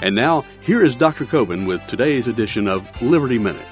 And now, here is Dr. Coben with today's edition of Liberty Minute.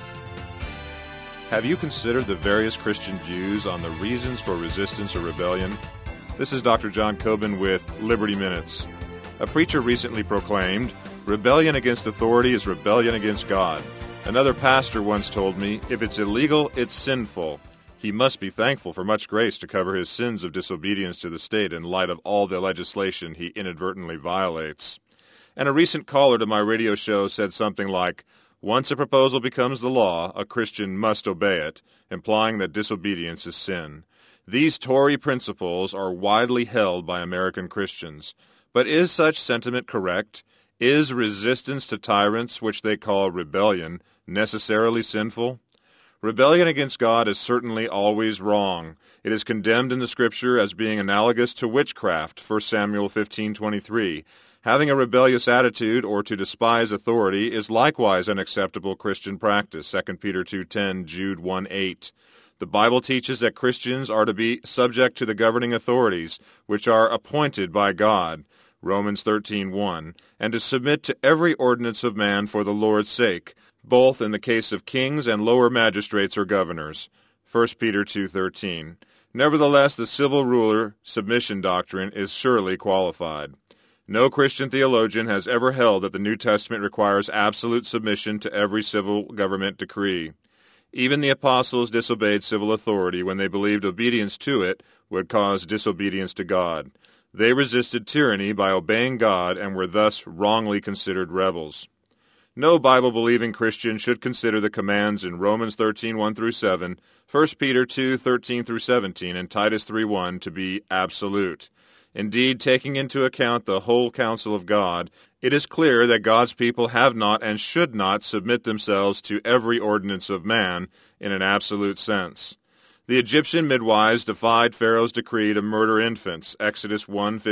Have you considered the various Christian views on the reasons for resistance or rebellion? This is Dr. John Coben with Liberty Minutes. A preacher recently proclaimed, "Rebellion against authority is rebellion against God." Another pastor once told me, "If it's illegal, it's sinful." He must be thankful for much grace to cover his sins of disobedience to the state in light of all the legislation he inadvertently violates. And a recent caller to my radio show said something like, "Once a proposal becomes the law, a Christian must obey it," implying that disobedience is sin. These Tory principles are widely held by American Christians. But is such sentiment correct? Is resistance to tyrants, which they call rebellion, necessarily sinful? Rebellion against God is certainly always wrong. It is condemned in the Scripture as being analogous to witchcraft, 1 Samuel 15:23. Having a rebellious attitude or to despise authority is likewise an acceptable Christian practice, 2 Peter 2:10, Jude 1:8. The Bible teaches that Christians are to be subject to the governing authorities, which are appointed by God, Romans 13:1, and to submit to every ordinance of man for the Lord's sake, both in the case of kings and lower magistrates or governors, 1 Peter 2:13. Nevertheless, the civil ruler submission doctrine is surely qualified. No Christian theologian has ever held that the New Testament requires absolute submission to every civil government decree. Even the apostles disobeyed civil authority when they believed obedience to it would cause disobedience to God. They resisted tyranny by obeying God and were thus wrongly considered rebels. No Bible-believing Christian should consider the commands in Romans 13:1-7, 1 Peter 2:13-17, and Titus 3:1 to be absolute. Indeed, taking into account the whole counsel of God, it is clear that God's people have not and should not submit themselves to every ordinance of man in an absolute sense. The Egyptian midwives defied Pharaoh's decree to murder infants, Exodus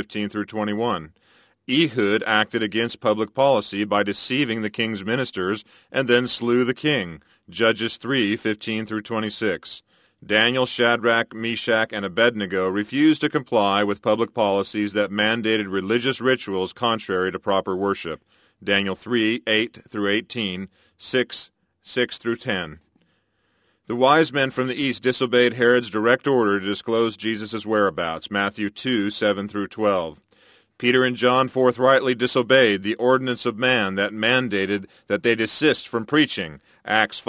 1:15-21. Ehud acted against public policy by deceiving the king's ministers and then slew the king, Judges 3:15-26. Daniel, Shadrach, Meshach, and Abednego refused to comply with public policies that mandated religious rituals contrary to proper worship, Daniel 3:8-18, 6:6-10. The wise men from the east disobeyed Herod's direct order to disclose Jesus' whereabouts, Matthew 2:7-12. Peter and John forthrightly disobeyed the ordinance of man that mandated that they desist from preaching, Acts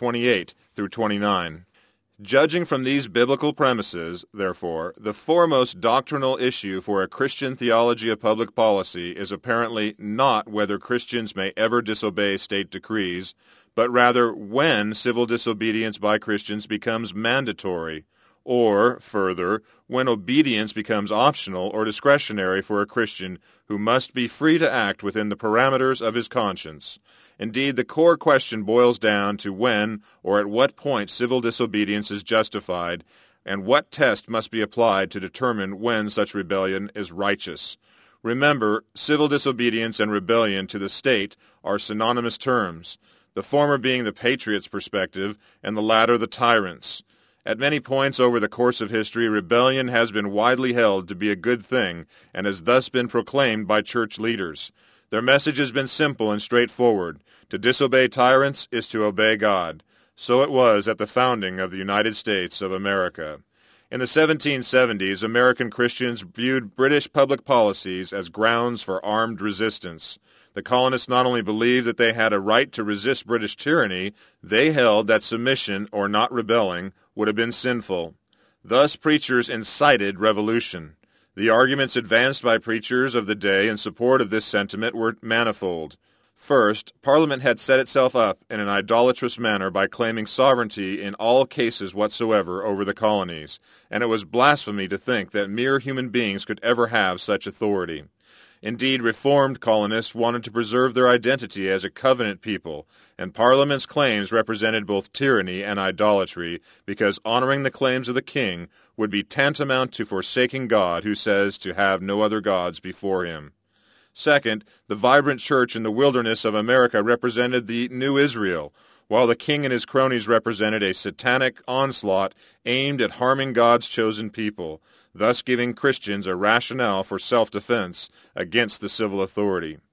5:28-29. Judging from these biblical premises, therefore, the foremost doctrinal issue for a Christian theology of public policy is apparently not whether Christians may ever disobey state decrees, but rather when civil disobedience by Christians becomes mandatory, or, further, when obedience becomes optional or discretionary for a Christian who must be free to act within the parameters of his conscience. Indeed, the core question boils down to when or at what point civil disobedience is justified, and what test must be applied to determine when such rebellion is righteous. Remember, civil disobedience and rebellion to the state are synonymous terms, the former being the patriot's perspective and the latter the tyrant's. At many points over the course of history, rebellion has been widely held to be a good thing and has thus been proclaimed by church leaders. Their message has been simple and straightforward. To disobey tyrants is to obey God. So it was at the founding of the United States of America. In the 1770s, American Christians viewed British public policies as grounds for armed resistance. The colonists not only believed that they had a right to resist British tyranny, they held that submission, or not rebelling, would have been sinful. Thus, preachers incited revolution. The arguments advanced by preachers of the day in support of this sentiment were manifold. First, Parliament had set itself up in an idolatrous manner by claiming sovereignty in all cases whatsoever over the colonies, and it was blasphemy to think that mere human beings could ever have such authority. Indeed, reformed colonists wanted to preserve their identity as a covenant people, and Parliament's claims represented both tyranny and idolatry, because honoring the claims of the king would be tantamount to forsaking God, who says to have no other gods before him. Second, the vibrant church in the wilderness of America represented the New Israel, while the king and his cronies represented a satanic onslaught aimed at harming God's chosen people, thus giving Christians a rationale for self-defense against the civil authority.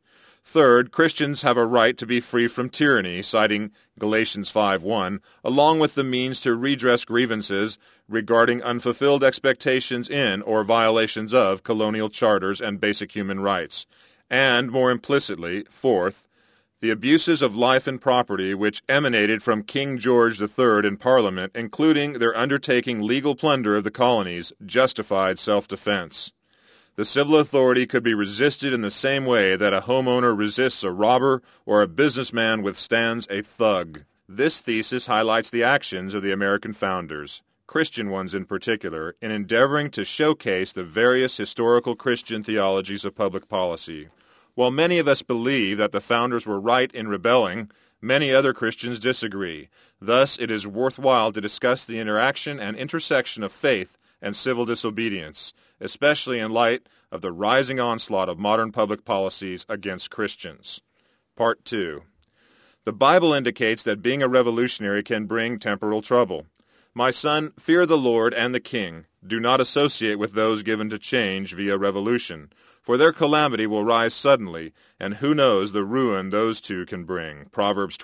Third, Christians have a right to be free from tyranny, citing Galatians 5:1, along with the means to redress grievances regarding unfulfilled expectations in or violations of colonial charters and basic human rights. And, more implicitly, fourth, the abuses of life and property which emanated from King George III in Parliament, including their undertaking legal plunder of the colonies, justified self-defense. The civil authority could be resisted in the same way that a homeowner resists a robber or a businessman withstands a thug. This thesis highlights the actions of the American founders, Christian ones in particular, in endeavoring to showcase the various historical Christian theologies of public policy. While many of us believe that the founders were right in rebelling, many other Christians disagree. Thus, it is worthwhile to discuss the interaction and intersection of faith and civil disobedience, especially in light of the rising onslaught of modern public policies against Christians. Part 2. The Bible indicates that being a revolutionary can bring temporal trouble. My son, fear the Lord and the king. Do not associate with those given to change via revolution, for their calamity will rise suddenly, and who knows the ruin those two can bring. Proverbs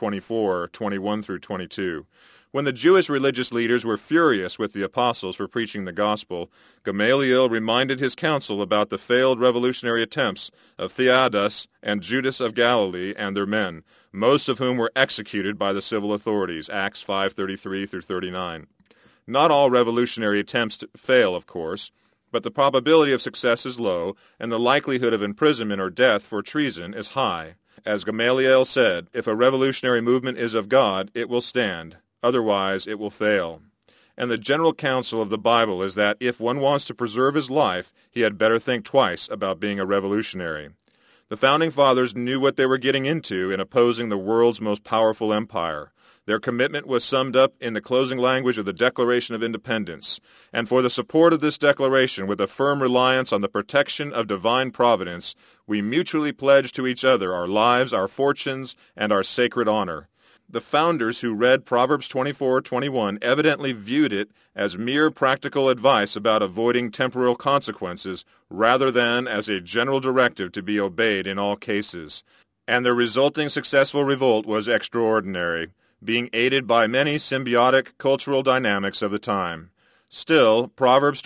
24:21-22. When the Jewish religious leaders were furious with the apostles for preaching the gospel, Gamaliel reminded his council about the failed revolutionary attempts of Theudas and Judas of Galilee and their men, most of whom were executed by the civil authorities. Acts 5:33-39. Not all revolutionary attempts fail, of course, but the probability of success is low, and the likelihood of imprisonment or death for treason is high. As Gamaliel said, if a revolutionary movement is of God, it will stand. Otherwise, it will fail. And the general counsel of the Bible is that if one wants to preserve his life, he had better think twice about being a revolutionary. The Founding Fathers knew what they were getting into in opposing the world's most powerful empire. Their commitment was summed up in the closing language of the Declaration of Independence, and for the support of this declaration, with a firm reliance on the protection of divine providence, we mutually pledge to each other our lives, our fortunes, and our sacred honor. The founders who read Proverbs 24:21 evidently viewed it as mere practical advice about avoiding temporal consequences rather than as a general directive to be obeyed in all cases. And the resulting successful revolt was extraordinary, being aided by many symbiotic cultural dynamics of the time. Still, Proverbs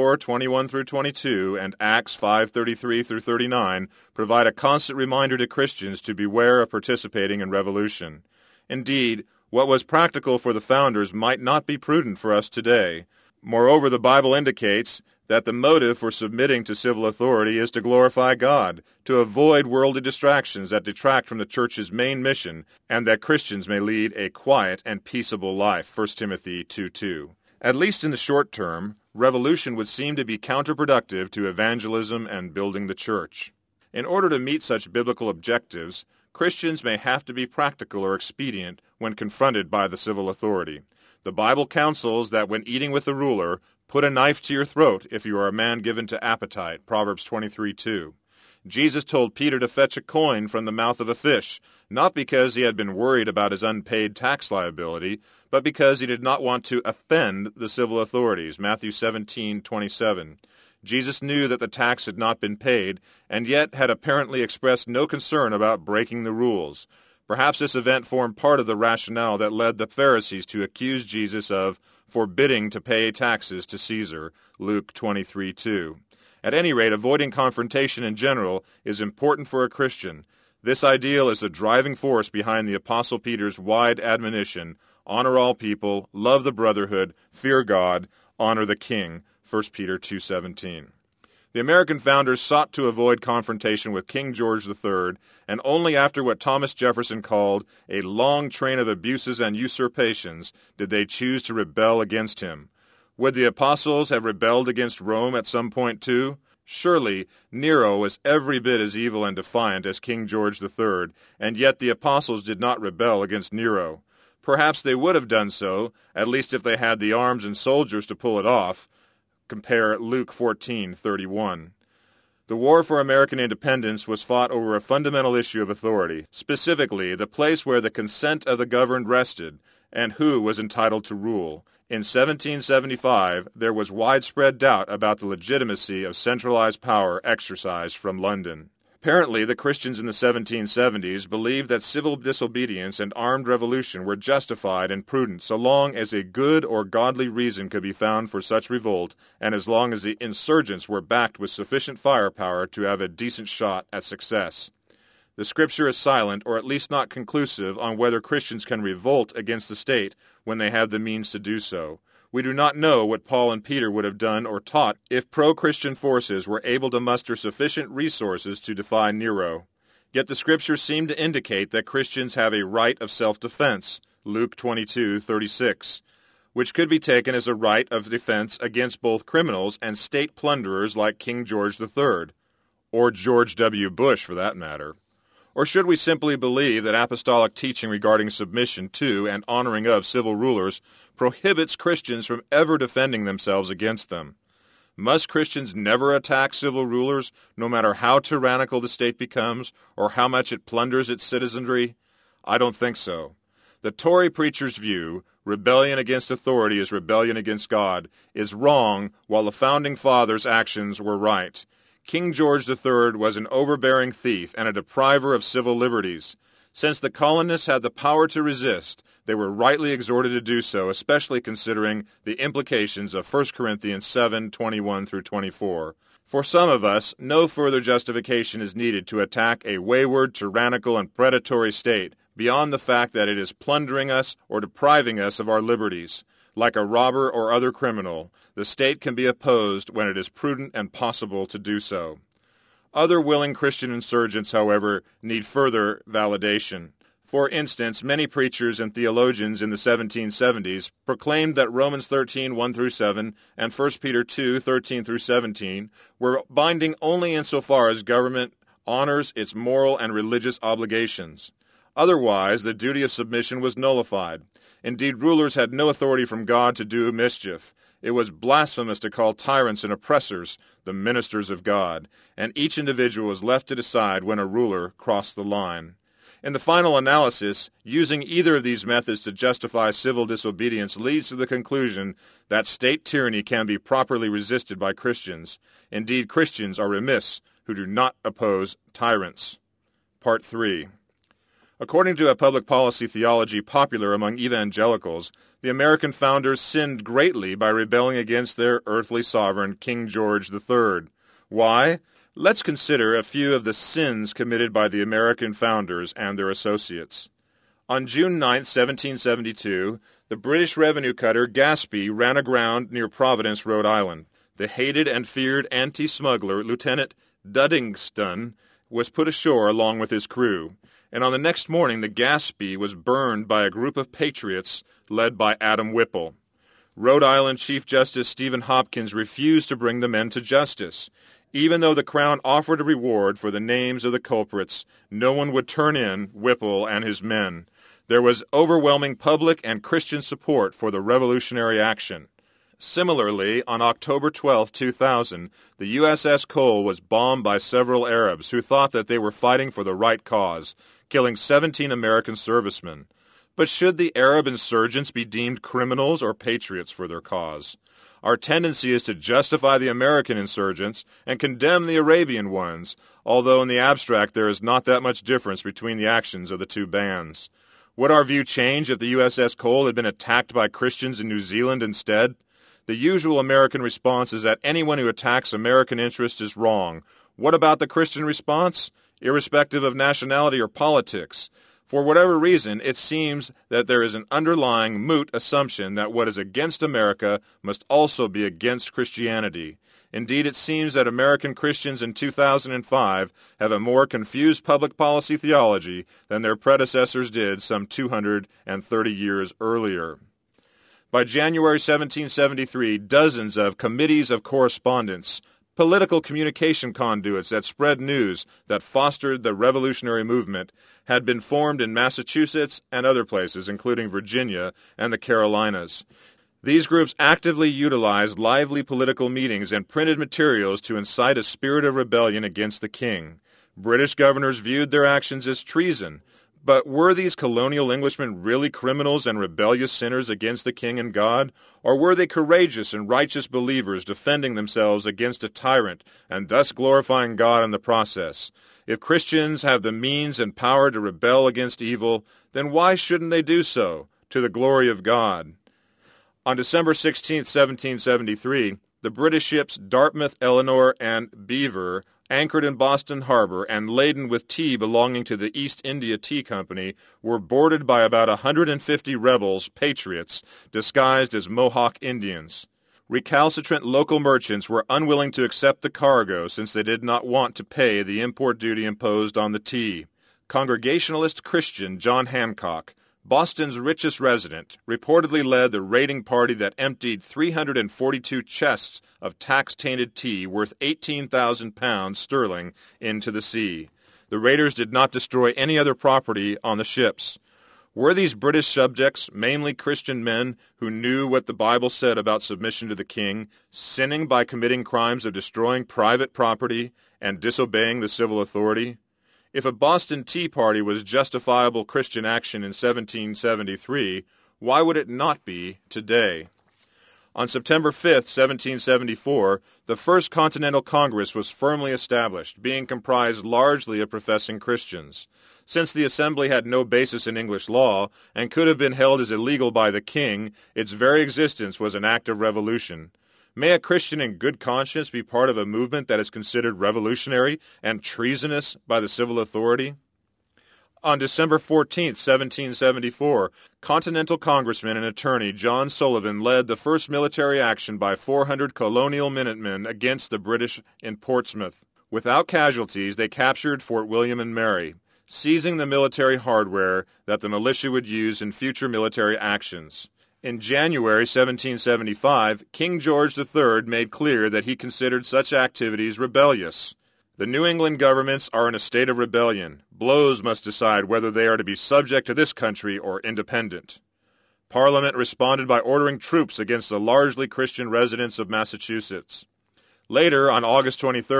24:21-22 and Acts 5:33-39 provide a constant reminder to Christians to beware of participating in revolution. Indeed, what was practical for the founders might not be prudent for us today. Moreover, the Bible indicates that the motive for submitting to civil authority is to glorify God, to avoid worldly distractions that detract from the church's main mission, and that Christians may lead a quiet and peaceable life. 1 Timothy 2:2. At least in the short term, revolution would seem to be counterproductive to evangelism and building the church. In order to meet such biblical objectives, Christians may have to be practical or expedient when confronted by the civil authority. The Bible counsels that when eating with the ruler, put a knife to your throat if you are a man given to appetite. Proverbs 23:2. Jesus told Peter to fetch a coin from the mouth of a fish, not because he had been worried about his unpaid tax liability, but because he did not want to offend the civil authorities. Matthew 17:27. Jesus knew that the tax had not been paid, and yet had apparently expressed no concern about breaking the rules. Perhaps this event formed part of the rationale that led the Pharisees to accuse Jesus of forbidding to pay taxes to Caesar. Luke 23:2. At any rate, avoiding confrontation in general is important for a Christian. This ideal is the driving force behind the Apostle Peter's wide admonition: honor all people, love the brotherhood, fear God, honor the king. 1 Peter 2:17. The American founders sought to avoid confrontation with King George III, and only after what Thomas Jefferson called a long train of abuses and usurpations did they choose to rebel against him. Would the apostles have rebelled against Rome at some point too? Surely Nero was every bit as evil and defiant as King George III, and yet the apostles did not rebel against Nero. Perhaps they would have done so, at least if they had the arms and soldiers to pull it off. Compare Luke 14:31. The war for American independence was fought over a fundamental issue of authority, specifically the place where the consent of the governed rested and who was entitled to rule. In 1775, there was widespread doubt about the legitimacy of centralized power exercised from London. Apparently, the Christians in the 1770s believed that civil disobedience and armed revolution were justified and prudent so long as a good or godly reason could be found for such revolt and as long as the insurgents were backed with sufficient firepower to have a decent shot at success. The Scripture is silent, or at least not conclusive, on whether Christians can revolt against the state when they have the means to do so. We do not know what Paul and Peter would have done or taught if pro-Christian forces were able to muster sufficient resources to defy Nero. Yet the Scriptures seem to indicate that Christians have a right of self-defense, Luke 22:36, which could be taken as a right of defense against both criminals and state plunderers like King George III, or George W. Bush for that matter. Or should we simply believe that apostolic teaching regarding submission to and honoring of civil rulers prohibits Christians from ever defending themselves against them? Must Christians never attack civil rulers, no matter how tyrannical the state becomes or how much it plunders its citizenry? I don't think so. The Tory preacher's view, rebellion against authority is rebellion against God, is wrong, while the Founding Fathers' actions were right. King George III was an overbearing thief and a depriver of civil liberties. Since the colonists had the power to resist, they were rightly exhorted to do so, especially considering the implications of 1 Corinthians 7:21-24. For some of us, no further justification is needed to attack a wayward, tyrannical, and predatory state, beyond the fact that it is plundering us or depriving us of our liberties. Like a robber or other criminal, the state can be opposed when it is prudent and possible to do so. Other willing Christian insurgents, however, need further validation. For instance, many preachers and theologians in the 1770s proclaimed that Romans 13:1-7 and 1 Peter 2:13-17 were binding only insofar as government honors its moral and religious obligations. Otherwise, the duty of submission was nullified. Indeed, rulers had no authority from God to do mischief. It was blasphemous to call tyrants and oppressors the ministers of God, and each individual was left to decide when a ruler crossed the line. In the final analysis, using either of these methods to justify civil disobedience leads to the conclusion that state tyranny can be properly resisted by Christians. Indeed, Christians are remiss who do not oppose tyrants. Part 3. According to a public policy theology popular among evangelicals, the American founders sinned greatly by rebelling against their earthly sovereign, King George III. Why? Let's consider a few of the sins committed by the American founders and their associates. On June 9, 1772, the British revenue cutter Gaspee ran aground near Providence, Rhode Island. The hated and feared anti-smuggler, Lieutenant Duddingston, was put ashore along with his crew. And on the next morning the Gaspee was burned by a group of patriots led by Adam Whipple. Rhode Island Chief Justice Stephen Hopkins refused to bring the men to justice. Even though the Crown offered a reward for the names of the culprits, no one would turn in Whipple and his men. There was overwhelming public and Christian support for the revolutionary action. Similarly, on October 12, 2000, the USS Cole was bombed by several Arabs who thought that they were fighting for the right cause, killing 17 American servicemen. But should the Arab insurgents be deemed criminals or patriots for their cause? Our tendency is to justify the American insurgents and condemn the Arabian ones, although in the abstract there is not that much difference between the actions of the two bands. Would our view change if the USS Cole had been attacked by Christians in New Zealand instead? The usual American response is that anyone who attacks American interests is wrong. What about the Christian response? Irrespective of nationality or politics. For whatever reason, it seems that there is an underlying moot assumption that what is against America must also be against Christianity. Indeed, it seems that American Christians in 2005 have a more confused public policy theology than their predecessors did some 230 years earlier. By January 1773, dozens of committees of correspondence, political communication conduits that spread news that fostered the revolutionary movement, had been formed in Massachusetts and other places, including Virginia and the Carolinas. These groups actively utilized lively political meetings and printed materials to incite a spirit of rebellion against the king. British governors viewed their actions as treason, But were these colonial Englishmen really criminals and rebellious sinners against the king and God? Or were they courageous and righteous believers defending themselves against a tyrant and thus glorifying God in the process? If Christians have the means and power to rebel against evil, then why shouldn't they do so, to the glory of God? On December 16, 1773, the British ships Dartmouth, Eleanor, and Beaver anchored in Boston Harbor and laden with tea belonging to the East India Tea Company were boarded by about 150 rebels, patriots, disguised as Mohawk Indians. Recalcitrant local merchants were unwilling to accept the cargo since they did not want to pay the import duty imposed on the tea. Congregationalist Christian John Hancock, Boston's richest resident, reportedly led the raiding party that emptied 342 chests of tax-tainted tea worth 18,000 pounds sterling into the sea. The raiders did not destroy any other property on the ships. Were these British subjects mainly Christian men who knew what the Bible said about submission to the king, sinning by committing crimes of destroying private property and disobeying the civil authority? If a Boston Tea Party was justifiable Christian action in 1773, why would it not be today? On September 5, 1774, the First Continental Congress was firmly established, being comprised largely of professing Christians. Since the assembly had no basis in English law and could have been held as illegal by the king, its very existence was an act of revolution. May a Christian in good conscience be part of a movement that is considered revolutionary and treasonous by the civil authority? On December 14, 1774, Continental Congressman and attorney John Sullivan led the first military action by 400 colonial Minutemen against the British in Portsmouth. Without casualties, they captured Fort William and Mary, seizing the military hardware that the militia would use in future military actions. In January 1775, King George III made clear that he considered such activities rebellious. The New England governments are in a state of rebellion. Blows must decide whether they are to be subject to this country or independent. Parliament responded by ordering troops against the largely Christian residents of Massachusetts. Later, on August 23,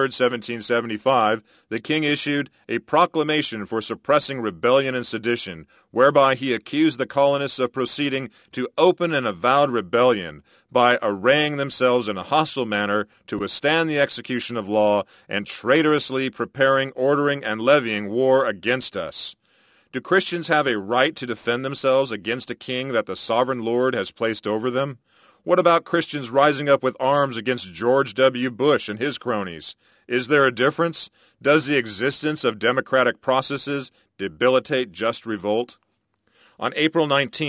1775, the king issued a proclamation for suppressing rebellion and sedition, whereby he accused the colonists of proceeding to open and avowed rebellion by arraying themselves in a hostile manner to withstand the execution of law and traitorously preparing, ordering, and levying war against us. Do Christians have a right to defend themselves against a king that the sovereign Lord has placed over them? What about Christians rising up with arms against George W. Bush and his cronies? Is there a difference? Does the existence of democratic processes debilitate just revolt? On April 19,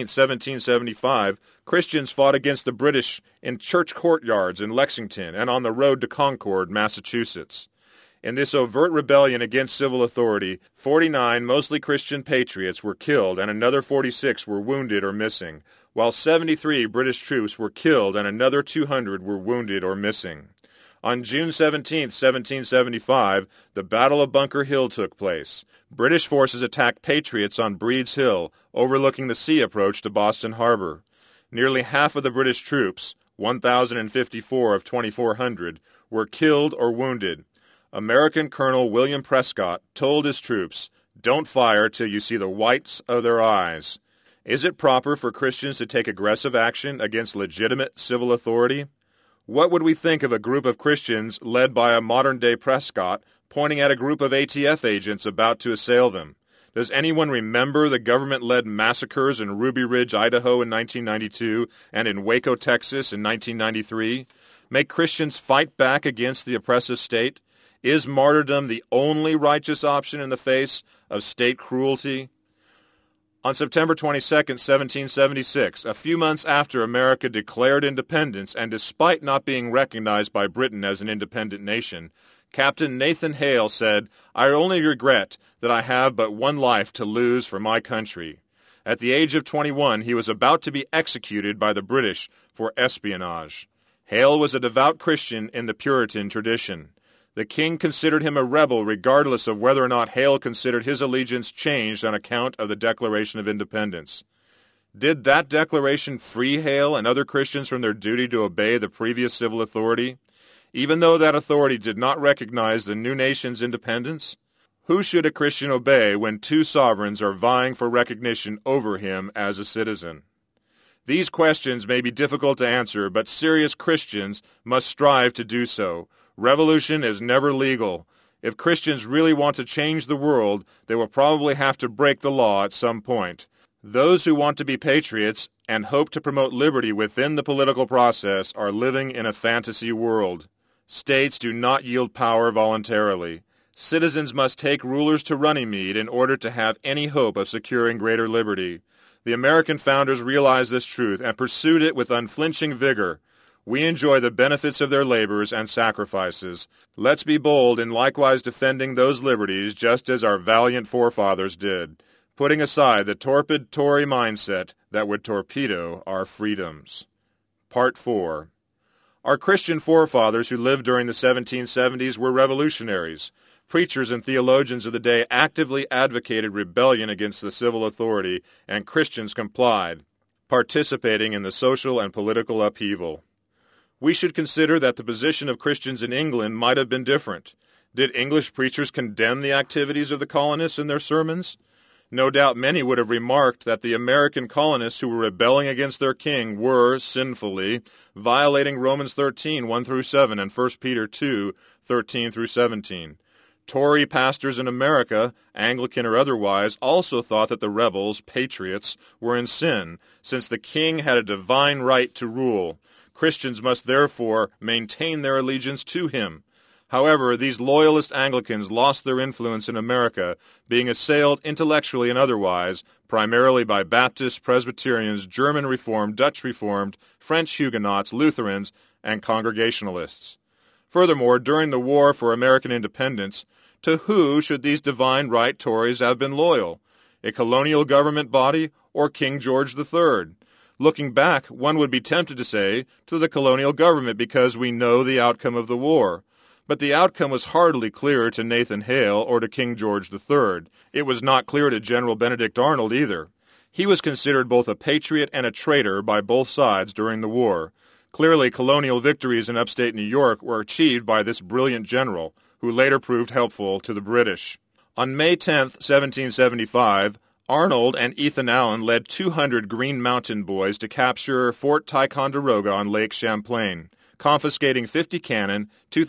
1775, Christians fought against the British in church courtyards in Lexington and on the road to Concord, Massachusetts. In this overt rebellion against civil authority, 49 mostly Christian patriots were killed and another 46 were wounded or missing, while 73 British troops were killed and another 200 were wounded or missing. On June 17, 1775, the Battle of Bunker Hill took place. British forces attacked patriots on Breed's Hill, overlooking the sea approach to Boston Harbor. Nearly half of the British troops, 1,054 of 2,400, were killed or wounded. American Colonel William Prescott told his troops, "Don't fire till you see the whites of their eyes." Is it proper for Christians to take aggressive action against legitimate civil authority? What would we think of a group of Christians led by a modern-day Prescott pointing at a group of ATF agents about to assail them? Does anyone remember the government-led massacres in Ruby Ridge, Idaho in 1992 and in Waco, Texas in 1993? May Christians fight back against the oppressive state? Is martyrdom the only righteous option in the face of state cruelty? On September 22, 1776, a few months after America declared independence and despite not being recognized by Britain as an independent nation, Captain Nathan Hale said, "I only regret that I have but one life to lose for my country." At the age of 21, he was about to be executed by the British for espionage. Hale was a devout Christian in the Puritan tradition. The king considered him a rebel regardless of whether or not Hale considered his allegiance changed on account of the Declaration of Independence. Did that declaration free Hale and other Christians from their duty to obey the previous civil authority, even though that authority did not recognize the new nation's independence? Who should a Christian obey when two sovereigns are vying for recognition over him as a citizen? These questions may be difficult to answer, but serious Christians must strive to do so. Revolution is never legal. If Christians really want to change the world, they will probably have to break the law at some point. Those who want to be patriots and hope to promote liberty within the political process are living in a fantasy world. States do not yield power voluntarily. Citizens must take rulers to Runnymede in order to have any hope of securing greater liberty. The American founders realized this truth and pursued it with unflinching vigor. We enjoy the benefits of their labors and sacrifices. Let's be bold in likewise defending those liberties just as our valiant forefathers did, putting aside the torpid Tory mindset that would torpedo our freedoms. Part 4. Our Christian forefathers who lived during the 1770s were revolutionaries. Preachers and theologians of the day actively advocated rebellion against the civil authority, and Christians complied, participating in the social and political upheaval. We should consider that the position of Christians in England might have been different. Did English preachers condemn the activities of the colonists in their sermons? No doubt many would have remarked that the American colonists who were rebelling against their king were, sinfully, violating Romans 13, 1-7, and 1 Peter 2, 13-17. Tory pastors in America, Anglican or otherwise, also thought that the rebels, patriots, were in sin, since the king had a divine right to rule. Christians must therefore maintain their allegiance to him. However, these loyalist Anglicans lost their influence in America, being assailed intellectually and otherwise, primarily by Baptists, Presbyterians, German Reformed, Dutch Reformed, French Huguenots, Lutherans, and Congregationalists. Furthermore, during the War for American Independence, to who should these divine right Tories have been loyal? A colonial government body or King George III? Looking back, one would be tempted to say to the colonial government because we know the outcome of the war. But the outcome was hardly clear to Nathan Hale or to King George III. It was not clear to General Benedict Arnold either. He was considered both a patriot and a traitor by both sides during the war. Clearly, colonial victories in upstate New York were achieved by this brilliant general, who later proved helpful to the British. On May 10, 1775, Arnold and Ethan Allen led 200 Green Mountain Boys to capture Fort Ticonderoga on Lake Champlain, confiscating 50 cannon,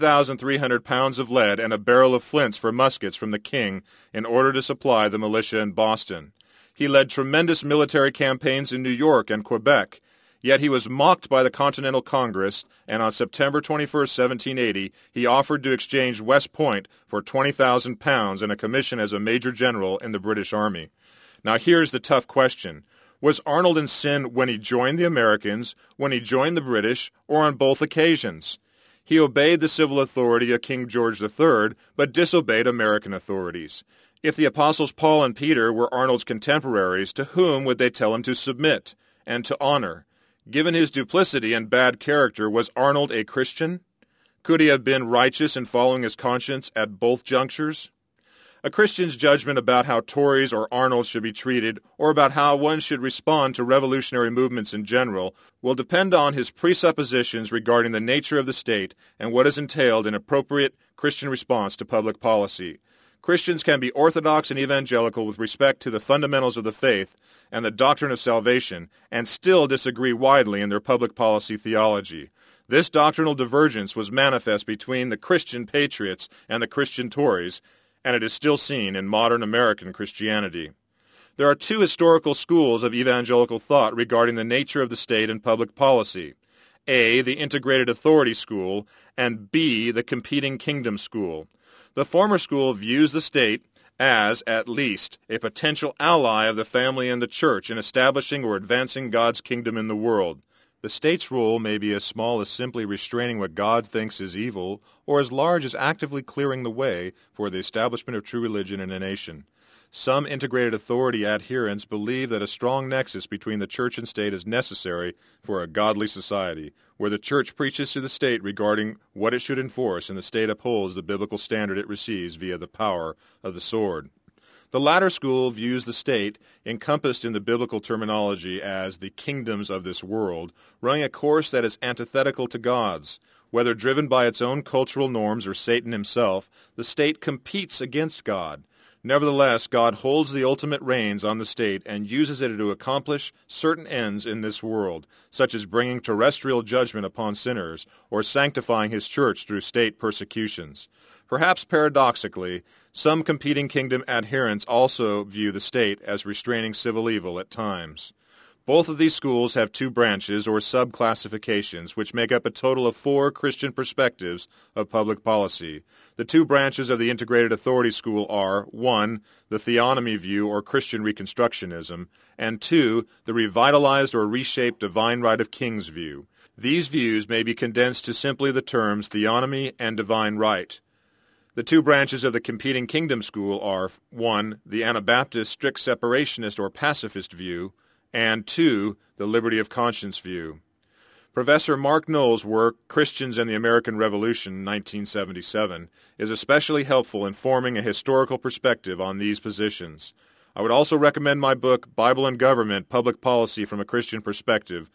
2,300 pounds of lead, and a barrel of flints for muskets from the king in order to supply the militia in Boston. He led tremendous military campaigns in New York and Quebec, yet he was mocked by the Continental Congress, and on September 21, 1780, he offered to exchange West Point for 20,000 pounds and a commission as a major general in the British Army. Now here's the tough question. Was Arnold in sin when he joined the Americans, when he joined the British, or on both occasions? He obeyed the civil authority of King George III, but disobeyed American authorities. If the apostles Paul and Peter were Arnold's contemporaries, to whom would they tell him to submit and to honor? Given his duplicity and bad character, was Arnold a Christian? Could he have been righteous in following his conscience at both junctures? A Christian's judgment about how Tories or Arnold should be treated, or about how one should respond to revolutionary movements in general, will depend on his presuppositions regarding the nature of the state and what is entailed in appropriate Christian response to public policy. Christians can be orthodox and evangelical with respect to the fundamentals of the faith and the doctrine of salvation, and still disagree widely in their public policy theology. This doctrinal divergence was manifest between the Christian patriots and the Christian Tories, and it is still seen in modern American Christianity. There are two historical schools of evangelical thought regarding the nature of the state and public policy. A, the integrated authority school, and B, the competing kingdom school. The former school views the state as, at least, a potential ally of the family and the church in establishing or advancing God's kingdom in the world. The state's role may be as small as simply restraining what God thinks is evil, or as large as actively clearing the way for the establishment of true religion in a nation. Some integrated authority adherents believe that a strong nexus between the church and state is necessary for a godly society, where the church preaches to the state regarding what it should enforce and the state upholds the biblical standard it receives via the power of the sword. The latter school views the state, encompassed in the biblical terminology as the kingdoms of this world, running a course that is antithetical to God's. Whether driven by its own cultural norms or Satan himself, the state competes against God. Nevertheless, God holds the ultimate reins on the state and uses it to accomplish certain ends in this world, such as bringing terrestrial judgment upon sinners or sanctifying his church through state persecutions. Perhaps paradoxically, some competing kingdom adherents also view the state as restraining civil evil at times. Both of these schools have two branches or sub-classifications which make up a total of 4 Christian perspectives of public policy. The two branches of the Integrated Authority School are 1. The theonomy view or Christian Reconstructionism, and 2. The revitalized or reshaped divine right of kings view. These views may be condensed to simply the terms theonomy and divine right. The two branches of the competing kingdom school are 1. The Anabaptist strict separationist or pacifist view, and 2. The liberty of conscience view. Professor Mark Noll's work, Christians and the American Revolution, 1977, is especially helpful in forming a historical perspective on these positions. I would also recommend my book, Bible and Government, Public Policy from a Christian Perspective,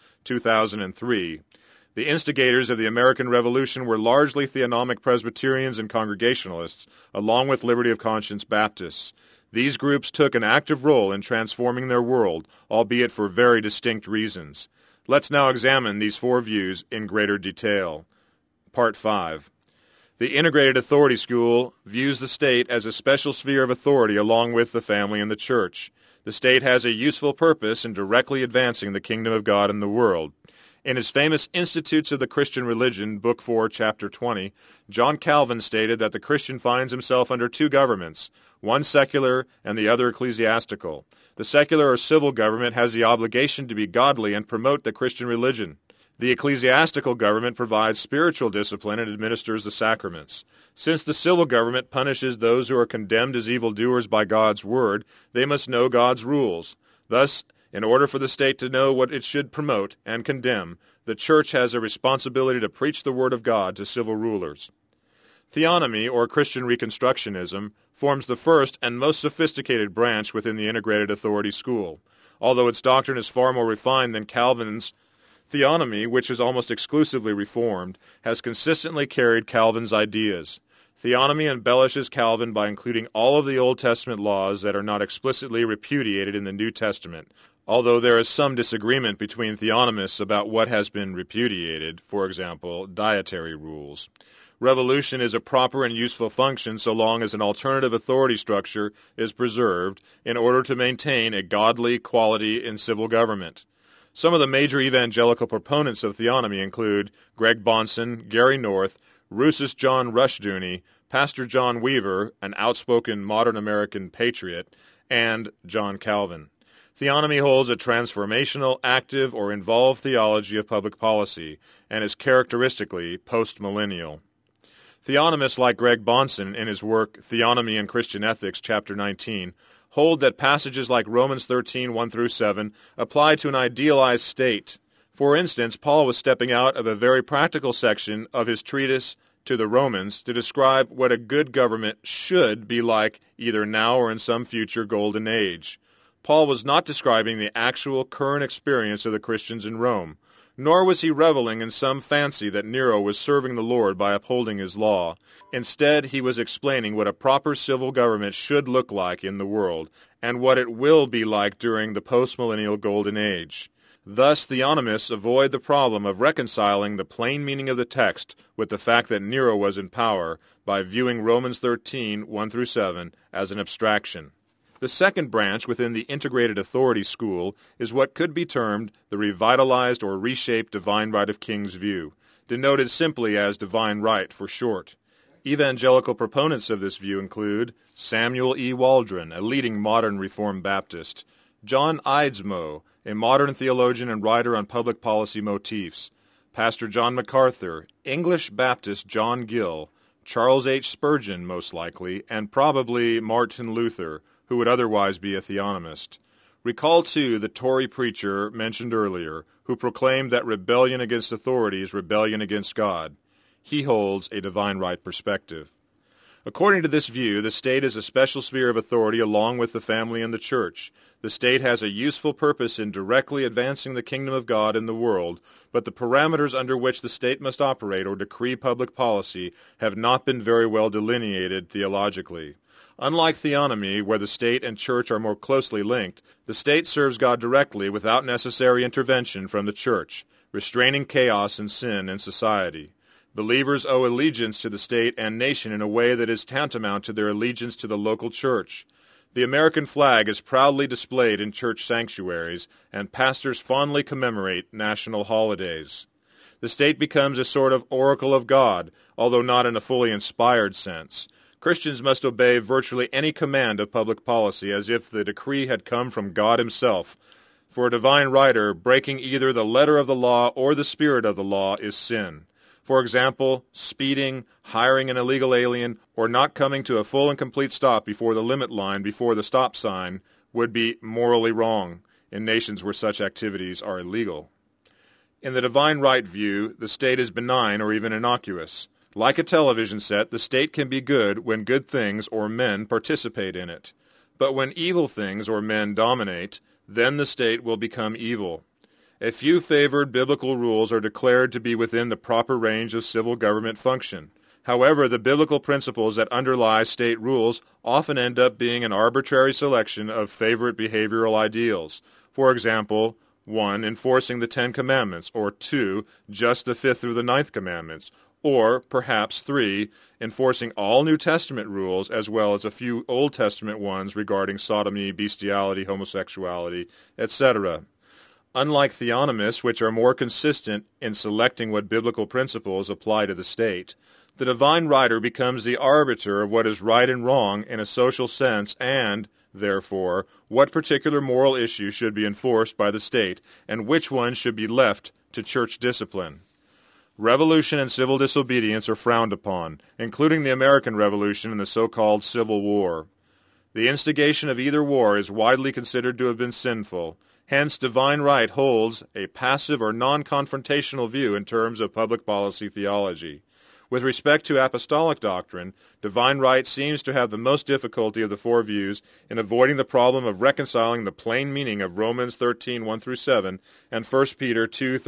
2003. The instigators of the American Revolution were largely theonomic Presbyterians and Congregationalists, along with Liberty of Conscience Baptists. These groups took an active role in transforming their world, albeit for very distinct reasons. Let's now examine these 4 views in greater detail. Part 5. The Integrated Authority School views the state as a special sphere of authority along with the family and the church. The state has a useful purpose in directly advancing the kingdom of God in the world. In his famous Institutes of the Christian Religion, Book 4, Chapter 20, John Calvin stated that the Christian finds himself under 2 governments, one secular and the other ecclesiastical. The secular or civil government has the obligation to be godly and promote the Christian religion. The ecclesiastical government provides spiritual discipline and administers the sacraments. Since the civil government punishes those who are condemned as evildoers by God's word, they must know God's rules. Thus, in order for the state to know what it should promote and condemn, the church has a responsibility to preach the word of God to civil rulers. Theonomy, or Christian Reconstructionism, forms the first and most sophisticated branch within the Integrated Authority School. Although its doctrine is far more refined than Calvin's, theonomy, which is almost exclusively Reformed, has consistently carried Calvin's ideas. Theonomy embellishes Calvin by including all of the Old Testament laws that are not explicitly repudiated in the New Testament, although there is some disagreement between theonomists about what has been repudiated, for example, dietary rules. Revolution is a proper and useful function so long as an alternative authority structure is preserved in order to maintain a godly quality in civil government. Some of the major evangelical proponents of theonomy include Greg Bahnsen, Gary North, Rousas John Rushdoony, Pastor John Weaver, an outspoken modern American patriot, and John Calvin. Theonomy holds a transformational, active, or involved theology of public policy and is characteristically postmillennial. Theonomists like Greg Bahnsen, in his work Theonomy and Christian Ethics, Chapter 19, hold that passages like Romans 13, 1-7 apply to an idealized state. For instance, Paul was stepping out of a very practical section of his treatise to the Romans to describe what a good government should be like either now or in some future golden age. Paul was not describing the actual current experience of the Christians in Rome, nor was he reveling in some fancy that Nero was serving the Lord by upholding his law. Instead, he was explaining what a proper civil government should look like in the world, and what it will be like during the postmillennial golden age. Thus, theonomists avoid the problem of reconciling the plain meaning of the text with the fact that Nero was in power by viewing Romans 13, 1-7 as an abstraction. The second branch within the Integrated Authority School is what could be termed the revitalized or reshaped divine right of kings view, denoted simply as divine right for short. Evangelical proponents of this view include Samuel E. Waldron, a leading modern Reformed Baptist, John Eidsmoe, a modern theologian and writer on public policy motifs, Pastor John MacArthur, English Baptist John Gill, Charles H. Spurgeon, most likely, and probably Martin Luther, who would otherwise be a theonomist. Recall, too, the Tory preacher mentioned earlier, who proclaimed that rebellion against authority is rebellion against God. He holds a divine right perspective. According to this view, the state is a special sphere of authority along with the family and the church. The state has a useful purpose in directly advancing the kingdom of God in the world, but the parameters under which the state must operate or decree public policy have not been very well delineated theologically. Unlike theonomy, where the state and church are more closely linked, the state serves God directly without necessary intervention from the church, restraining chaos and sin in society. Believers owe allegiance to the state and nation in a way that is tantamount to their allegiance to the local church. The American flag is proudly displayed in church sanctuaries, and pastors fondly commemorate national holidays. The state becomes a sort of oracle of God, although not in a fully inspired sense. Christians must obey virtually any command of public policy as if the decree had come from God himself. For a divine writer, breaking either the letter of the law or the spirit of the law is sin. For example, speeding, hiring an illegal alien, or not coming to a full and complete stop before the limit line before the stop sign would be morally wrong in nations where such activities are illegal. In the divine right view, the state is benign or even innocuous. Like a television set, the state can be good when good things or men participate in it. But when evil things or men dominate, then the state will become evil. A few favored biblical rules are declared to be within the proper range of civil government function. However, the biblical principles that underlie state rules often end up being an arbitrary selection of favorite behavioral ideals. For example, 1. Enforcing the 10 Commandments, or 2. Just the 5th through the 9th Commandments, or perhaps 3. Enforcing all New Testament rules as well as a few Old Testament ones regarding sodomy, bestiality, homosexuality, etc. Unlike theonomists, which are more consistent in selecting what biblical principles apply to the state, the divine writer becomes the arbiter of what is right and wrong in a social sense and, therefore, what particular moral issue should be enforced by the state and which ones should be left to church discipline. Revolution and civil disobedience are frowned upon, including the American Revolution and the so-called Civil War. The instigation of either war is widely considered to have been sinful. Hence, divine right holds a passive or non-confrontational view in terms of public policy theology. With respect to apostolic doctrine, divine right seems to have the most difficulty of the four views in avoiding the problem of reconciling the plain meaning of Romans 13:1-7 and 1 Peter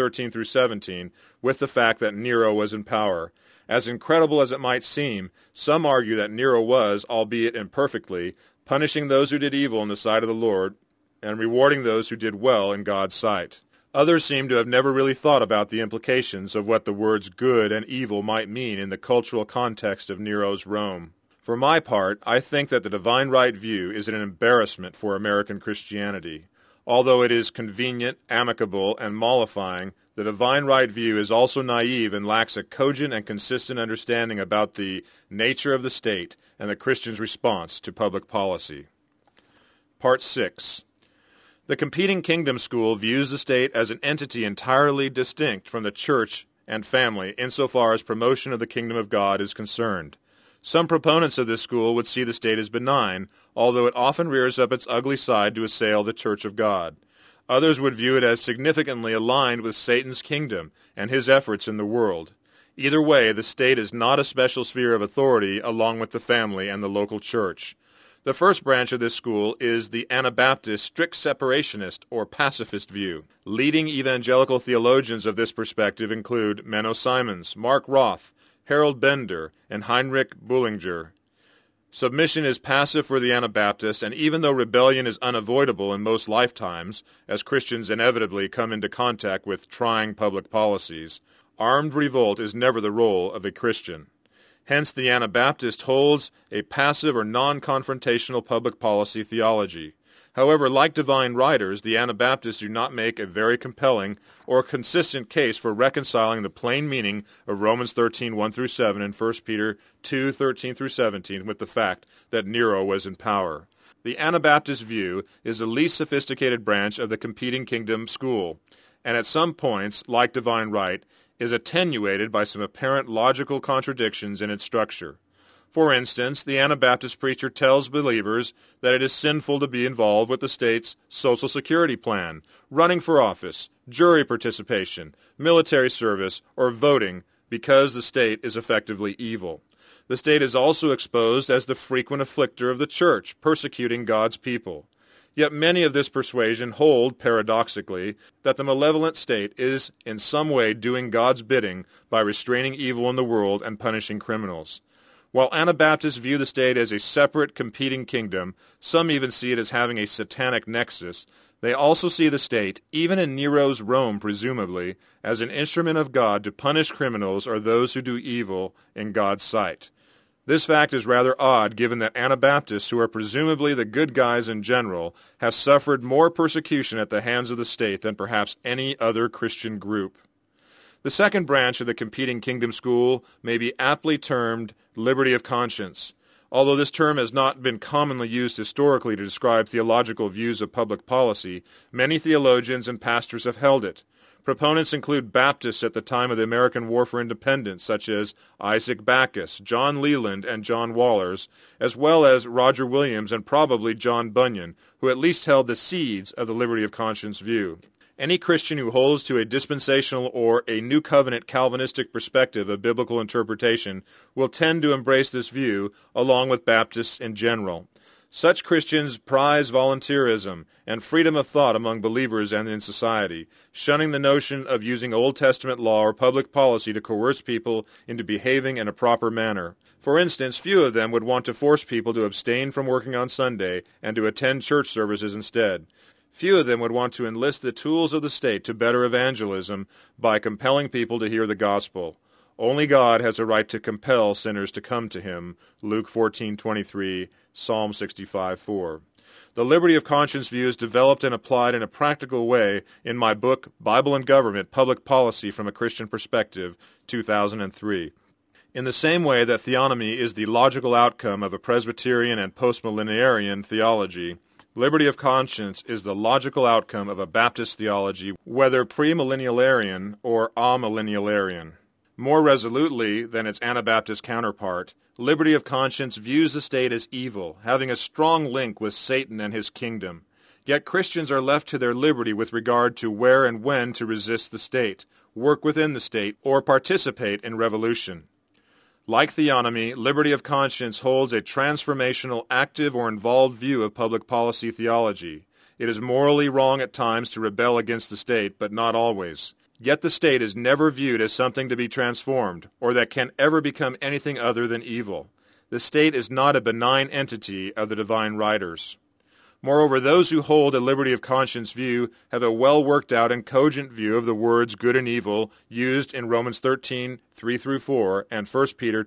2:13-17 with the fact that Nero was in power. As incredible as it might seem, some argue that Nero was, albeit imperfectly, punishing those who did evil in the sight of the Lord and rewarding those who did well in God's sight. Others seem to have never really thought about the implications of what the words good and evil might mean in the cultural context of Nero's Rome. For my part, I think that the divine right view is an embarrassment for American Christianity. Although it is convenient, amicable, and mollifying, the divine right view is also naive and lacks a cogent and consistent understanding about the nature of the state and the Christian's response to public policy. Part 6. The competing kingdom school views the state as an entity entirely distinct from the church and family insofar as promotion of the kingdom of God is concerned. Some proponents of this school would see the state as benign, although it often rears up its ugly side to assail the church of God. Others would view it as significantly aligned with Satan's kingdom and his efforts in the world. Either way, the state is not a special sphere of authority along with the family and the local church. The first branch of this school is the Anabaptist strict separationist or pacifist view. Leading evangelical theologians of this perspective include Menno Simons, Mark Roth, Harold Bender, and Heinrich Bullinger. Submission is passive for the Anabaptist, and even though rebellion is unavoidable in most lifetimes, as Christians inevitably come into contact with trying public policies, armed revolt is never the role of a Christian. Hence, the Anabaptist holds a passive or non-confrontational public policy theology. However, like divine writers, the Anabaptists do not make a very compelling or consistent case for reconciling the plain meaning of Romans 13:1-7 and 1 Peter 2:13-17 with the fact that Nero was in power. The Anabaptist view is the least sophisticated branch of the competing kingdom school, and at some points, like divine right, is attenuated by some apparent logical contradictions in its structure. For instance, the Anabaptist preacher tells believers that it is sinful to be involved with the state's Social Security plan, running for office, jury participation, military service, or voting because the state is effectively evil. The state is also exposed as the frequent afflicter of the church, persecuting God's people. Yet many of this persuasion hold, paradoxically, that the malevolent state is in some way doing God's bidding by restraining evil in the world and punishing criminals. While Anabaptists view the state as a separate, competing kingdom, some even see it as having a satanic nexus. They also see the state, even in Nero's Rome presumably, as an instrument of God to punish criminals or those who do evil in God's sight. This fact is rather odd given that Anabaptists, who are presumably the good guys in general, have suffered more persecution at the hands of the state than perhaps any other Christian group. The second branch of the competing kingdom school may be aptly termed liberty of conscience. Although this term has not been commonly used historically to describe theological views of public policy, many theologians and pastors have held it. Proponents include Baptists at the time of the American War for Independence, such as Isaac Backus, John Leland, and John Wallers, as well as Roger Williams and probably John Bunyan, who at least held the seeds of the liberty of conscience view. Any Christian who holds to a dispensational or a New Covenant Calvinistic perspective of biblical interpretation will tend to embrace this view, along with Baptists in general. Such Christians prize volunteerism and freedom of thought among believers and in society, shunning the notion of using Old Testament law or public policy to coerce people into behaving in a proper manner. For instance, few of them would want to force people to abstain from working on Sunday and to attend church services instead. Few of them would want to enlist the tools of the state to better evangelism by compelling people to hear the gospel. Only God has a right to compel sinners to come to him. Luke 14:23, Psalm 65:4. The liberty of conscience view is developed and applied in a practical way in my book, Bible and Government, Public Policy from a Christian Perspective, 2003. In the same way that theonomy is the logical outcome of a Presbyterian and postmillenniarian theology, liberty of conscience is the logical outcome of a Baptist theology, whether premillennialarian or amillennialarian. More resolutely than its Anabaptist counterpart, liberty of conscience views the state as evil, having a strong link with Satan and his kingdom. Yet Christians are left to their liberty with regard to where and when to resist the state, work within the state, or participate in revolution. Like theonomy, liberty of conscience holds a transformational, active, or involved view of public policy theology. It is morally wrong at times to rebel against the state, but not always. Yet the state is never viewed as something to be transformed, or that can ever become anything other than evil. The state is not a benign entity of the divine writers. Moreover, those who hold a liberty of conscience view have a well-worked-out and cogent view of the words good and evil used in Romans 13:3-4 and 1 Peter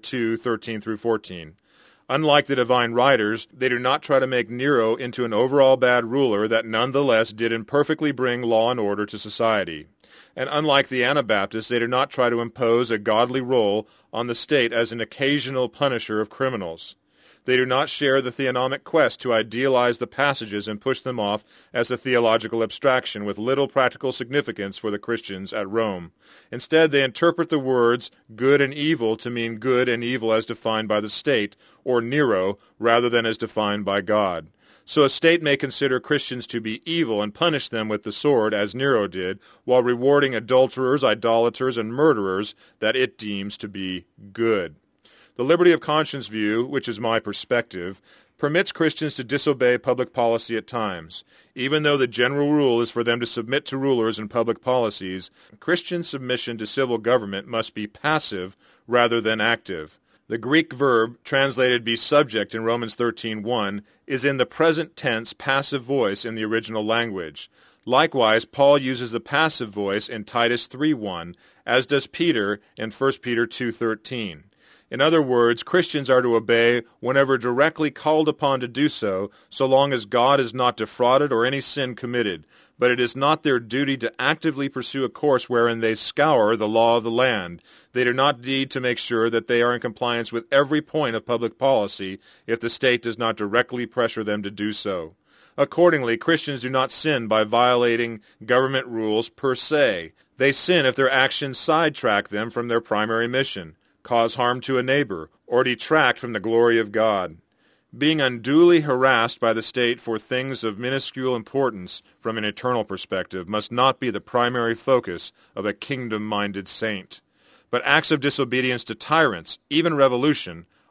2:13-14. Unlike the divine writers, they do not try to make Nero into an overall bad ruler that nonetheless did imperfectly bring law and order to society. And unlike the Anabaptists, they do not try to impose a godly role on the state as an occasional punisher of criminals. They do not share the theonomic quest to idealize the passages and push them off as a theological abstraction with little practical significance for the Christians at Rome. Instead, they interpret the words good and evil to mean good and evil as defined by the state, or Nero, rather than as defined by God. So a state may consider Christians to be evil and punish them with the sword, as Nero did, while rewarding adulterers, idolaters, and murderers that it deems to be good. The liberty of conscience view, which is my perspective, permits Christians to disobey public policy at times. Even though the general rule is for them to submit to rulers and public policies, Christian submission to civil government must be passive rather than active. The Greek verb, translated be subject in Romans 13:1, is in the present tense passive voice in the original language. Likewise, Paul uses the passive voice in Titus 3:1, as does Peter in 1 Peter 2:13. In other words, Christians are to obey whenever directly called upon to do so, so long as God is not defrauded or any sin committed. But it is not their duty to actively pursue a course wherein they scour the law of the land. They do not need to make sure that they are in compliance with every point of public policy if the state does not directly pressure them to do so. Accordingly, Christians do not sin by violating government rules per se. They sin if their actions sidetrack them from their primary mission, cause harm to a neighbor, or detract from the glory of God. Being unduly harassed by the state for things of minuscule importance from an eternal perspective must not be the primary focus of a kingdom-minded saint. But acts of disobedience to tyrants, even revolution,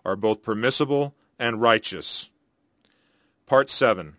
are both permissible and righteous. Part 7.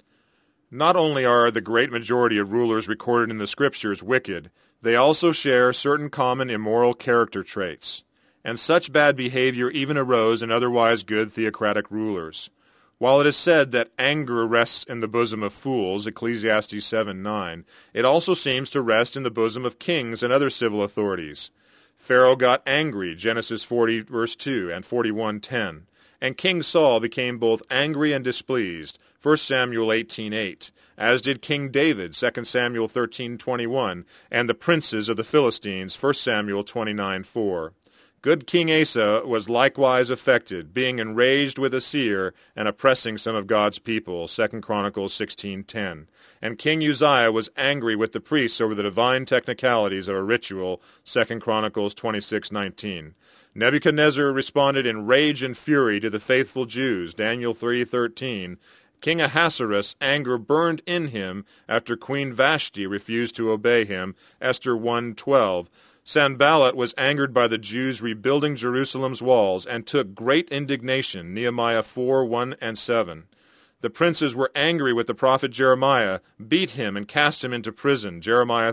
Not only are the great majority of rulers recorded in the Scriptures wicked, they also share certain common immoral character traits, and such bad behavior even arose in otherwise good theocratic rulers. While it is said that anger rests in the bosom of fools, Ecclesiastes 7:9, it also seems to rest in the bosom of kings and other civil authorities. Pharaoh got angry, Genesis 40 verse 2 and 41:10, and King Saul became both angry and displeased, 1 Samuel 18:8, as did King David, 2 Samuel 13:21, and the princes of the Philistines, 1 Samuel 29:4. Good King Asa was likewise affected, being enraged with a seer and oppressing some of God's people, 2 Chronicles 16:10. And King Uzziah was angry with the priests over the divine technicalities of a ritual, 2 Chronicles 26:19. Nebuchadnezzar responded in rage and fury to the faithful Jews, Daniel 3:13. King Ahasuerus' anger burned in him after Queen Vashti refused to obey him, Esther 1:12. Sanballat was angered by the Jews rebuilding Jerusalem's walls and took great indignation, Nehemiah 4:1 and 7. The princes were angry with the prophet Jeremiah, beat him and cast him into prison, Jeremiah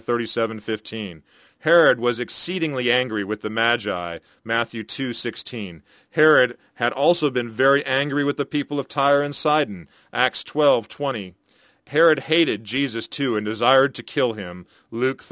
37:15. Herod was exceedingly angry with the Magi, Matthew 2:16. Herod had also been very angry with the people of Tyre and Sidon, Acts 12:20. Herod hated Jesus too and desired to kill him, Luke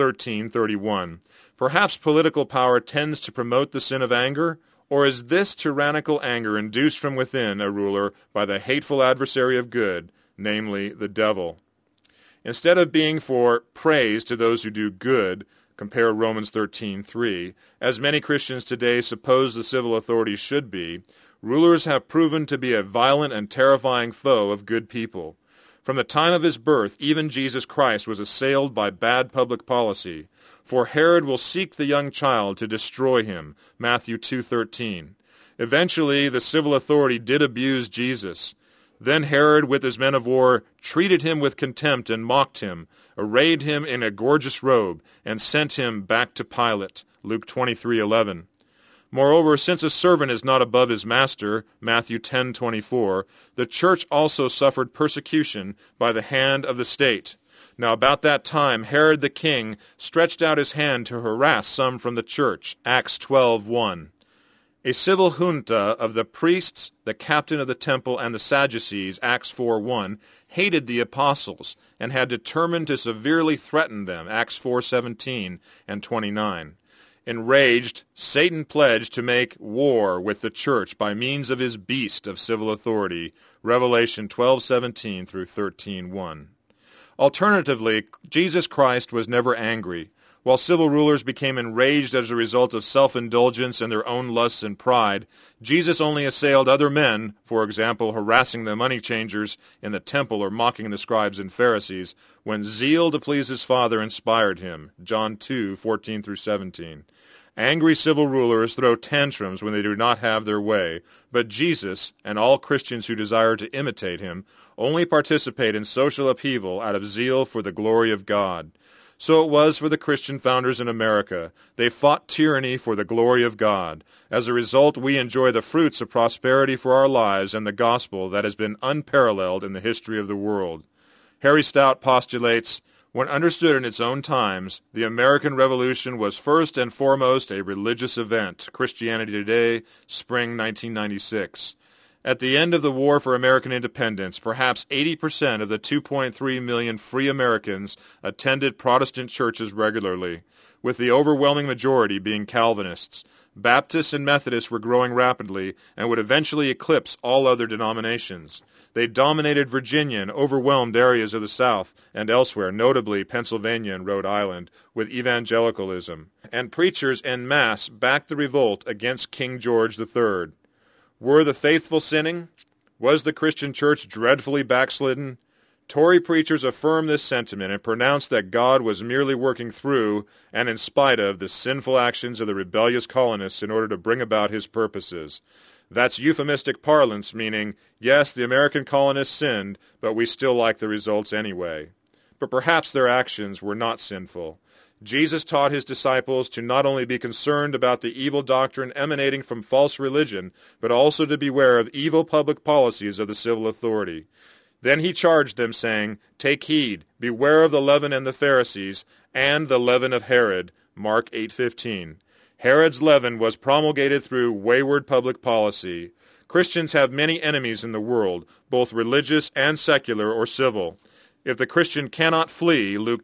13:31. Perhaps political power tends to promote the sin of anger, or is this tyrannical anger induced from within a ruler by the hateful adversary of good, namely the devil? Instead of being for praise to those who do good, compare Romans 13:3, as many Christians today suppose the civil authorities should be, rulers have proven to be a violent and terrifying foe of good people. From the time of his birth, even Jesus Christ was assailed by bad public policy. For Herod will seek the young child to destroy him, Matthew 2:13. Eventually, the civil authority did abuse Jesus. Then Herod, with his men of war, treated him with contempt and mocked him, arrayed him in a gorgeous robe, and sent him back to Pilate, Luke 23:11. Moreover, since a servant is not above his master, Matthew 10:24, the church also suffered persecution by the hand of the state. Now about that time Herod the king stretched out his hand to harass some from the church, Acts 12:1. A civil junta of the priests, the captain of the temple, and the Sadducees, Acts 4:1, hated the apostles and had determined to severely threaten them, Acts 4:17 and 29. Enraged, Satan pledged to make war with the church by means of his beast of civil authority, Revelation 12:17 through 13:1. Alternatively, Jesus Christ was never angry. While civil rulers became enraged as a result of self-indulgence and their own lusts and pride, Jesus only assailed other men, for example, harassing the money changers in the temple or mocking the scribes and Pharisees, when zeal to please his Father inspired him, John 2:14 through 17. Angry civil rulers throw tantrums when they do not have their way, but Jesus, and all Christians who desire to imitate him, only participate in social upheaval out of zeal for the glory of God. So it was for the Christian founders in America. They fought tyranny for the glory of God. As a result, we enjoy the fruits of prosperity for our lives and the gospel that has been unparalleled in the history of the world. Harry Stout postulates, when understood in its own times, the American Revolution was first and foremost a religious event. Christianity Today, spring 1996. At the end of the War for American Independence, perhaps 80% of the 2.3 million free Americans attended Protestant churches regularly, with the overwhelming majority being Calvinists. Baptists and Methodists were growing rapidly and would eventually eclipse all other denominations. They dominated Virginia and overwhelmed areas of the South and elsewhere, notably Pennsylvania and Rhode Island, with evangelicalism. And preachers en masse backed the revolt against King George III. Were the faithful sinning? Was the Christian church dreadfully backslidden? Tory preachers affirm this sentiment and pronounce that God was merely working through and in spite of the sinful actions of the rebellious colonists in order to bring about his purposes. That's euphemistic parlance, meaning, yes, the American colonists sinned, but we still like the results anyway. But perhaps their actions were not sinful. Jesus taught his disciples to not only be concerned about the evil doctrine emanating from false religion, but also to beware of evil public policies of the civil authority. Then he charged them, saying, "Take heed, beware of the leaven and the Pharisees, and the leaven of Herod." Mark 8:15. Herod's leaven was promulgated through wayward public policy. Christians have many enemies in the world, both religious and secular or civil. If the Christian cannot flee, Luke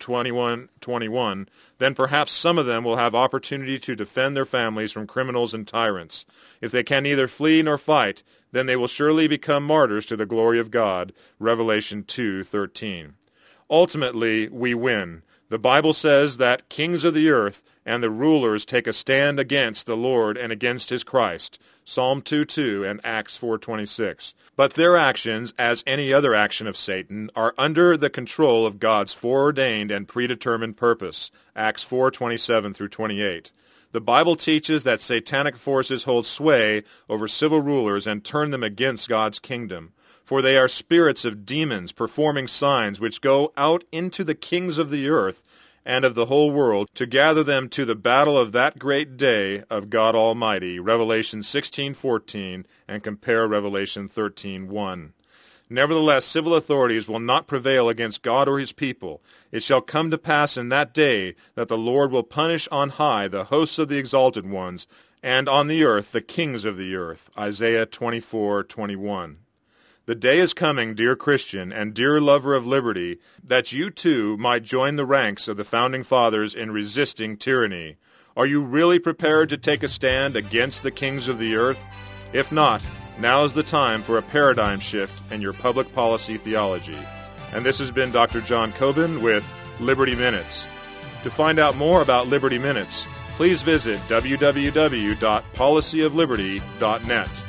21:21, then perhaps some of them will have opportunity to defend their families from criminals and tyrants. If they can neither flee nor fight, then they will surely become martyrs to the glory of God. Revelation 2:13. Ultimately, we win. The Bible says that kings of the earth and the rulers take a stand against the Lord and against his Christ. Psalm 2:2 and Acts 4:26. But their actions, as any other action of Satan, are under the control of God's foreordained and predetermined purpose. Acts 4:27 through 28. The Bible teaches that satanic forces hold sway over civil rulers and turn them against God's kingdom. For they are spirits of demons performing signs which go out into the kings of the earth and of the whole world to gather them to the battle of that great day of God Almighty. Revelation 16:14 and compare Revelation 13:1. Nevertheless, civil authorities will not prevail against God or his people. It shall come to pass in that day that the Lord will punish on high the hosts of the exalted ones, and on the earth the kings of the earth. Isaiah 24:21. The day is coming, dear Christian and dear lover of liberty, that you too might join the ranks of the Founding Fathers in resisting tyranny. Are you really prepared to take a stand against the kings of the earth? If not, now is the time for a paradigm shift in your public policy theology. And this has been Dr. John Coben with Liberty Minutes. To find out more about Liberty Minutes, please visit www.policyofliberty.net.